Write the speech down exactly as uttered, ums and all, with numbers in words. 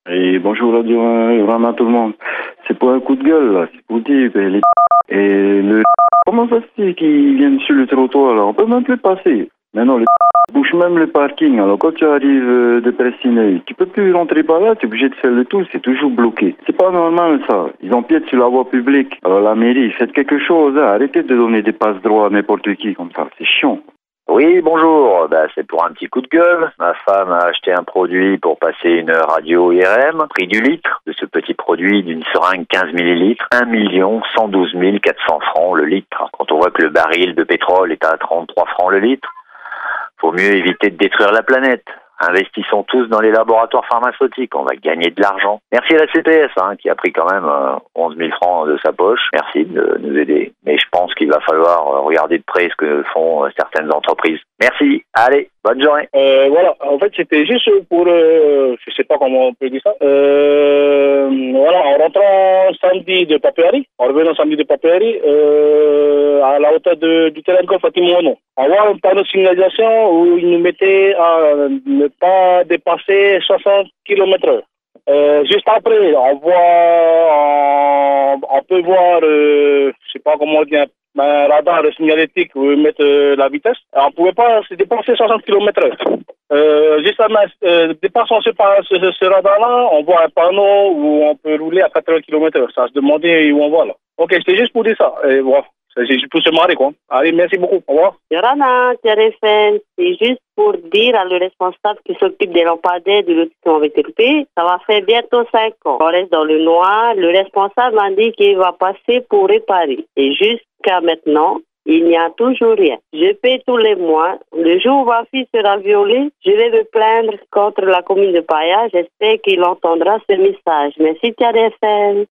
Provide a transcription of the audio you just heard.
Et bonjour Radio Rama tout le monde. C'est pour un coup de gueule là, c'est pour dire que les et le comment ça se fait qu'ils viennent sur le trottoir là, on peut même plus passer. Maintenant les bouchent même le parking. Alors quand tu arrives euh, de Pressineuil, tu peux plus rentrer par là, tu es obligé de faire le tour, c'est toujours bloqué. C'est pas normal ça. Ils empiètent sur la voie publique. Alors la mairie, faites quelque chose, hein. Arrêtez de donner des passes droits à n'importe qui comme ça, c'est chiant. Oui, bonjour. Bah, c'est pour un petit coup de gueule. Ma femme a acheté un produit pour passer une radio I R M. Prix du litre de ce petit produit d'une seringue quinze millilitres, un million cent douze mille quatre cents francs le litre. Quand on voit que le baril de pétrole est à trente-trois francs le litre, faut mieux éviter de détruire la planète. Investissons tous dans les laboratoires pharmaceutiques, on va gagner de l'argent. Merci à la C P S hein, qui a pris quand même euh, onze mille francs de sa poche. Merci de nous aider. Mais je pense qu'il va falloir euh, regarder de près ce que font euh, certaines entreprises. Merci. Allez, bonne journée. Euh, voilà, en fait c'était juste pour, euh, je sais pas comment on peut dire ça. Euh, voilà, en rentrant samedi de Papéry, en revenant samedi de Papéry, euh, à la hauteur de, du terrain de golf à Timono, on voit un panneau de signalisation où il nous mettait à ne pas dépasser soixante kilomètres heure. Euh, juste après, on voit, on, on peut voir, euh, je sais pas comment dire, un radar signalétique où ils mettent euh, la vitesse. On ne pouvait pas se dépasser soixante kilomètres heure. Euh, juste avant, euh, dépassant ce, ce, ce radar-là, on voit un panneau où on peut rouler à quatre-vingts kilomètres heure. Ça se demandait où on va là. Ok, c'était juste pour dire ça. Et voilà. C'est juste pour se marrer, quoi. Allez, merci beaucoup. Au revoir. Yorana, T R F N, c'est juste pour dire à le responsable qui s'occupe des lampadaires de lotissement V T P, ça va faire bientôt cinq ans. On reste dans le noir. Le responsable m'a dit qu'il va passer pour réparer. Et jusqu'à maintenant, il n'y a toujours rien. Je paie tous les mois. Le jour où ma fille sera violée, je vais me plaindre contre la commune de Paya. J'espère qu'il entendra ce message. Merci, T R F N.